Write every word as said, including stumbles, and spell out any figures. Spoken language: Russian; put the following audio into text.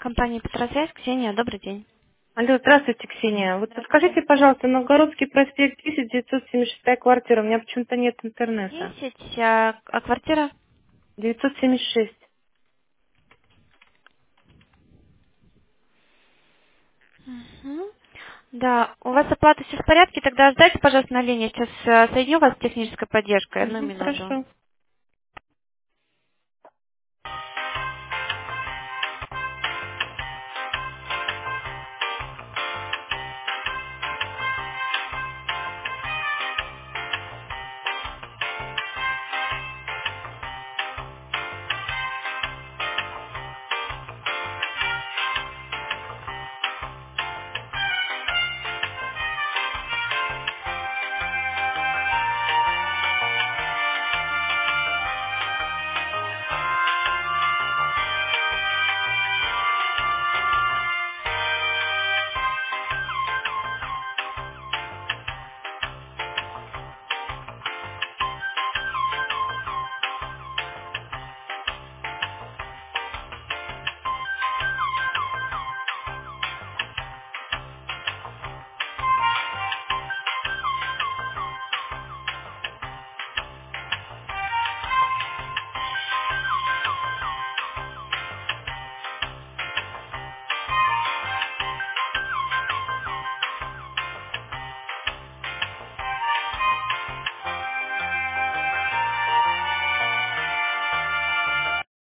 Компания «Петросвязь», Ксения, добрый день. Алло, здравствуйте, Ксения. Вот Здравствуйте. подскажите, пожалуйста, Новгородский проспект десять, девятьсот семьдесят шестая квартира. У меня почему-то нет интернета. десять, а, а квартира? девятьсот семьдесят шесть. Мгм. Да, у вас оплата все в порядке, тогда ждайте, пожалуйста, на линии. Сейчас э, соединю вас с технической поддержкой. Одну Угу, минуту. хорошо.